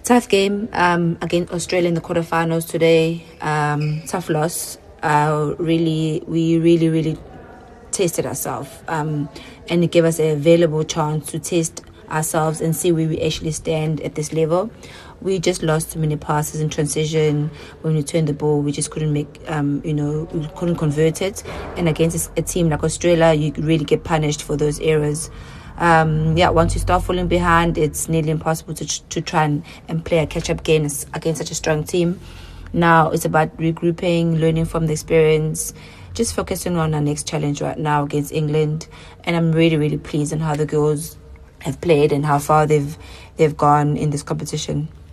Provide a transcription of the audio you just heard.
Tough game against Australia in the quarterfinals today. Tough loss. We really tested ourselves, and it gave us a valuable chance to test ourselves and see where we actually stand at this level. We just lost too many passes in transition. When we turned the ball, we just couldn't make, we couldn't convert it. And against a team like Australia, you really get punished for those errors. Once you start falling behind, it's nearly impossible to try and play a catch-up game against such a strong team. Now it's about regrouping, learning from the experience, just focusing on our next challenge right now against England. And I'm really pleased on how the girls have played and how far they've gone in this competition.